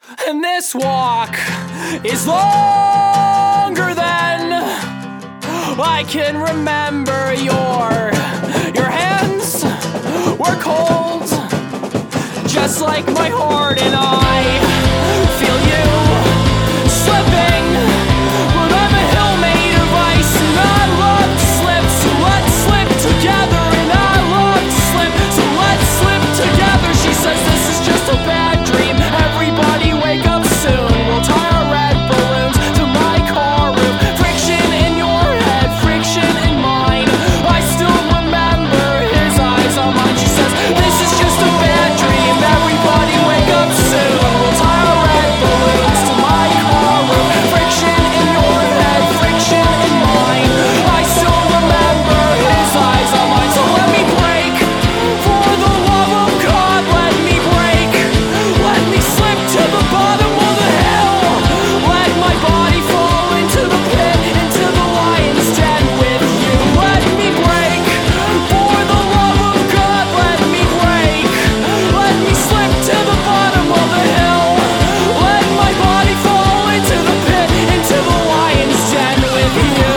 And this walk is longer than I can remember. Your hands were cold, just like my heart, and I feel you slipping. But I'm a hill made of ice, and I love to slip, so let's slip together. And I love to slip, so let's slip together. She says this is just a bad dream. Everybody wake up soon. We'll tie our red balloons to my car roof. Friction in your head, friction in mine. I still remember his eyes on mine. She says this is just a bad dream. Everybody wake up soon. We'll tie our red balloons to my car roof. Friction in your head, friction in mine. I still remember his eyes on mine. So let me break. For the love of God, let me break. Let me slip to the bottom of the hill. Let my body fall into the pit, into the lion's den with you. Let me break. For the love of God, let me break. Let me slip to the bottom of the hill. Let my body fall into the pit, into the lion's den with you.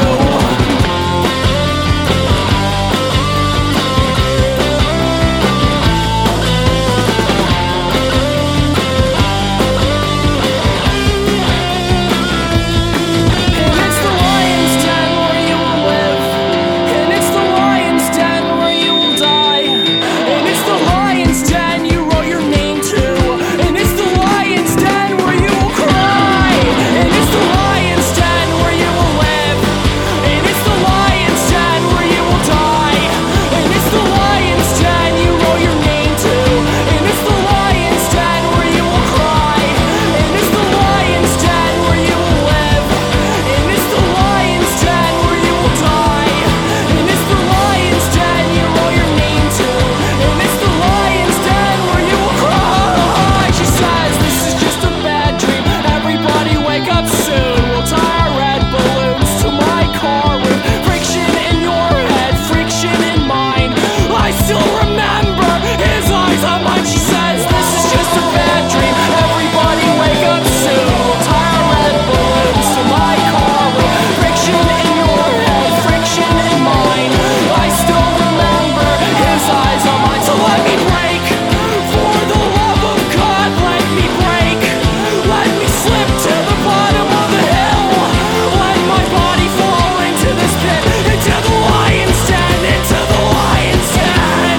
And it's the lion's den where you will live. And it's the lion's den where you will die. And it's the lion's den you wrote your name to. And it's the lion's den where you will cry. And it's the lion's den where you will live. And it's the lion's den where you will die. And it's the lion's den you wrote your name to. And it's the lion's den where you will cry. And it's the lion's den where you will live. And it's the lion's den where you will die. And it's the lion's den you wrote your name to. And it's the lion's den where you will cry. She says this is just a bad dream. Everybody wake up soon. We'll tie our red balloons to my car roof. Friction in your head, friction in mine. I still remember his eyes on mine. She says this is just a bad dream. Everybody wake up soon. We'll tie our red balloons to my car roof. Friction in your head, friction in mine. I still remember his eyes on mine. So let me break. For the love of God, let me break. Let me slip to the bottom of the hill. Let my body fall into this pit, into the lion's den, into the lion's den.